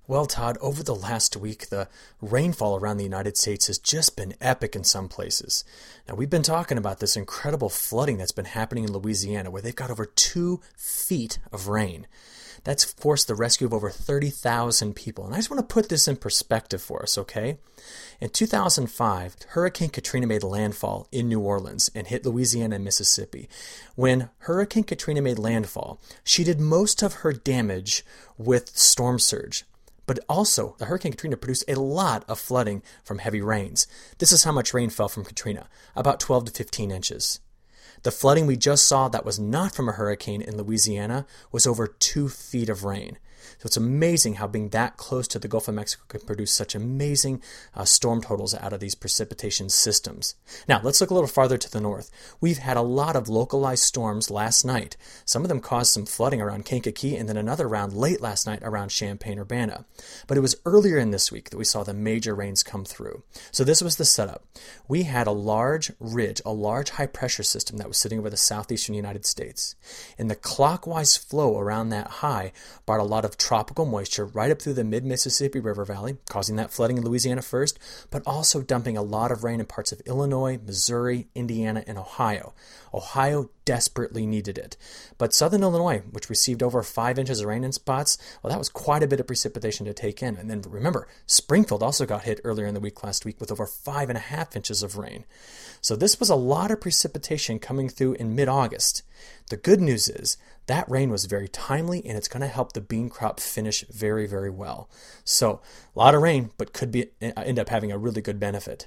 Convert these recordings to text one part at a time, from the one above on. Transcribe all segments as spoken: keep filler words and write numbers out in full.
Well, Todd, over the last week, the rainfall around the United States has just been epic in some places. Now, we've been talking about this incredible flooding that's been happening in Louisiana, where they've got over two feet of rain. That's forced the rescue of over thirty thousand people. And I just want to put this in perspective for us, okay? In two thousand five, Hurricane Katrina made landfall in New Orleans and hit Louisiana and Mississippi. When Hurricane Katrina made landfall, she did most of her damage with storm surge. But also, the Hurricane Katrina produced a lot of flooding from heavy rains. This is how much rain fell from Katrina, about twelve to fifteen inches. The flooding we just saw that was not from a hurricane in Louisiana was over two feet of rain. So it's amazing how being that close to the Gulf of Mexico can produce such amazing uh, storm totals out of these precipitation systems. Now, let's look a little farther to the north. We've had a lot of localized storms last night. Some of them caused some flooding around Kankakee, and then another round late last night around Champaign-Urbana. But it was earlier in this week that we saw the major rains come through. So this was the setup. We had a large ridge, a large high-pressure system that was sitting over the southeastern United States. And the clockwise flow around that high brought a lot of tropical moisture right up through the mid-Mississippi River Valley, causing that flooding in Louisiana first, but also dumping a lot of rain in parts of Illinois, Missouri, Indiana, and Ohio. Ohio desperately needed it. But southern Illinois, which received over five inches of rain in spots, well, that was quite a bit of precipitation to take in. And then remember, Springfield also got hit earlier in the week last week with over five and a half inches of rain. So this was a lot of precipitation coming through in mid-August. The good news is that rain was very timely, and it's going to help the bean crop finish very, very well. So a lot of rain, but could be end up having a really good benefit.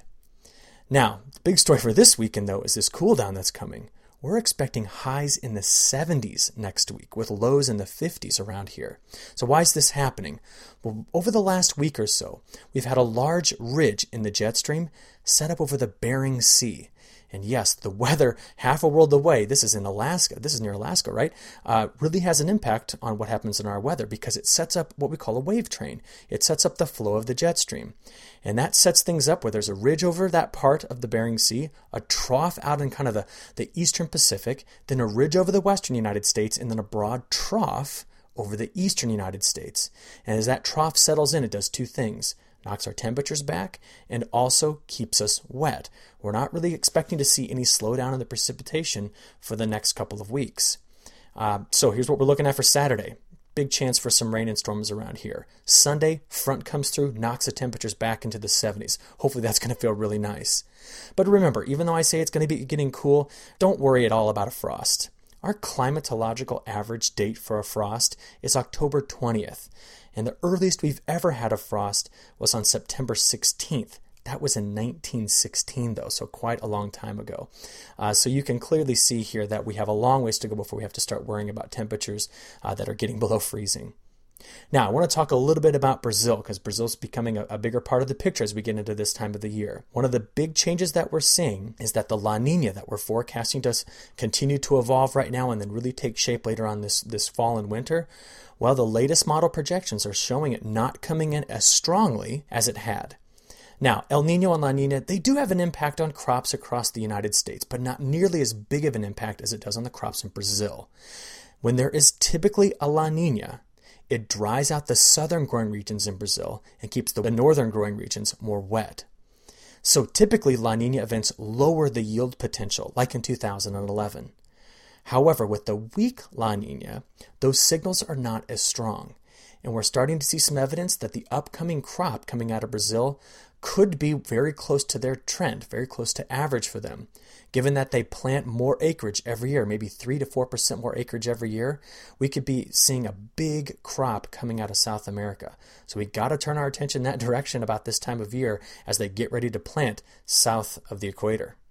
Now, the big story for this weekend, though, is this cool down that's coming. We're expecting highs in the seventies next week with lows in the fifties around here. So why is this happening? Well, over the last week or so, we've had a large ridge in the jet stream set up over the Bering Sea. And yes, the weather half a world away, this is in Alaska, this is near Alaska, right, uh, really has an impact on what happens in our weather because it sets up what we call a wave train. It sets up the flow of the jet stream. And that sets things up where there's a ridge over that part of the Bering Sea, a trough out in kind of the, the eastern Pacific, then a ridge over the western United States, and then a broad trough over the eastern United States. And as that trough settles in, it does two things. Knocks our temperatures back, and also keeps us wet. We're not really expecting to see any slowdown in the precipitation for the next couple of weeks. Uh, so here's what we're looking at for Saturday. Big chance for some rain and storms around here. Sunday, front comes through, knocks the temperatures back into the seventies. Hopefully that's going to feel really nice. But remember, even though I say it's going to be getting cool, don't worry at all about a frost. Our climatological average date for a frost is October twentieth. And the earliest we've ever had a frost was on September sixteenth. That was in nineteen sixteen, though, so quite a long time ago. Uh, so you can clearly see here that we have a long ways to go before we have to start worrying about temperatures uh, that are getting below freezing. Now, I want to talk a little bit about Brazil, because Brazil's becoming a, a bigger part of the picture as we get into this time of the year. One of the big changes that we're seeing is that the La Nina that we're forecasting to continue to evolve right now and then really take shape later on this, this fall and winter, well, the latest model projections are showing it not coming in as strongly as it had. Now, El Nino and La Nina, they do have an impact on crops across the United States, but not nearly as big of an impact as it does on the crops in Brazil. When there is typically a La Nina, it dries out the southern growing regions in Brazil and keeps the northern growing regions more wet. So typically La Nina events lower the yield potential, like in two thousand eleven. However, with the weak La Nina, those signals are not as strong. And we're starting to see some evidence that the upcoming crop coming out of Brazil could be very close to their trend, very close to average for them. Given that they plant more acreage every year, maybe three to four percent more acreage every year, we could be seeing a big crop coming out of South America. So we got to turn our attention that direction about this time of year as they get ready to plant south of the equator.